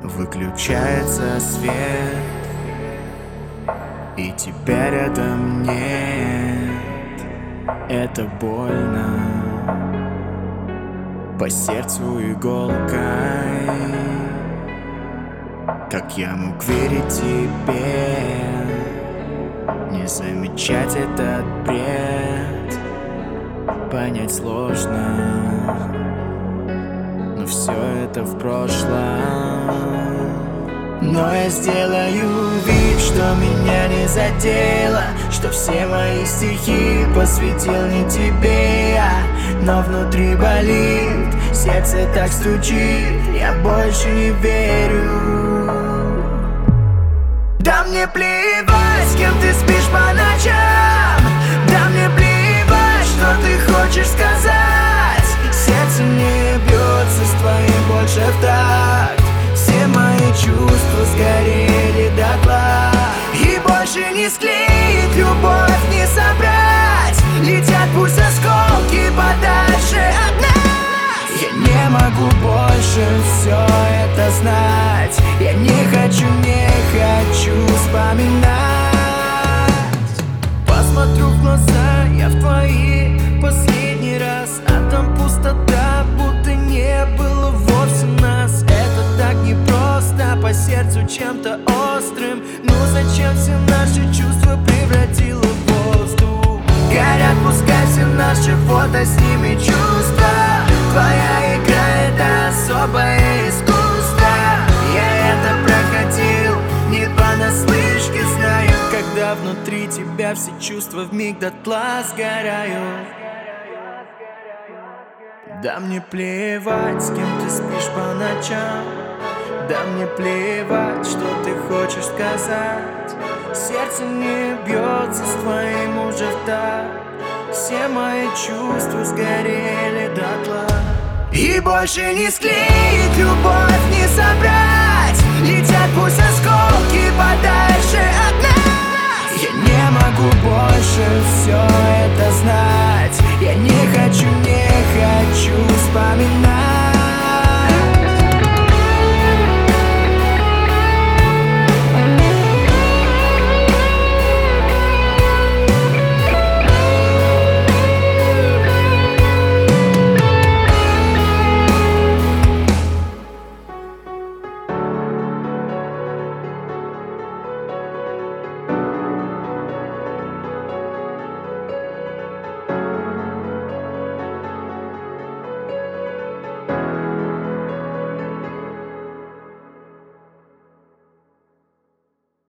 Выключается свет, и тебя рядом нет. Это больно, по сердцу иголкой. Как я мог верить тебе, не замечать этот бред? Понять сложно, но все это в прошлом. Но я сделаю вид, что меня не задело, что все мои стихи посвятил не тебе я. Но внутри болит, сердце так стучит, я больше не верю. Да мне плевать, с кем ты спишь по ночам. Да мне плевать, что ты хочешь сказать. Сердце не бьется с твоим больше в такт. Все мои чувства сгорели дотла, и больше не склеить, любовь не собрать. Летят пусть осколки подальше от нас. Я не могу больше все это знать. Я не хочу вспоминать. Посмотрю в глаза я в твои последний раз, а там пустота, будто не было вовсе нас. Это так непросто, по сердцу чем-то острым. Ну зачем все наши чувства превратило в воздух? Горят пускай все наши фото, с ними чувства. Твоя игра — это особое искусство. Я это проходил не понаслышке, знаю. Когда внутри тебя все чувства вмиг дотла сгорают. Да мне плевать, с кем ты спишь по ночам. Да мне плевать, что ты хочешь сказать. Сердце не бьется с твоим уже в такт. Все мои чувства сгорели дотла, и больше не склеить, любовь не собрать. Летят пусть осколки подальше от нас. Я не могу больше все это знать. Я не хочу вспоминать.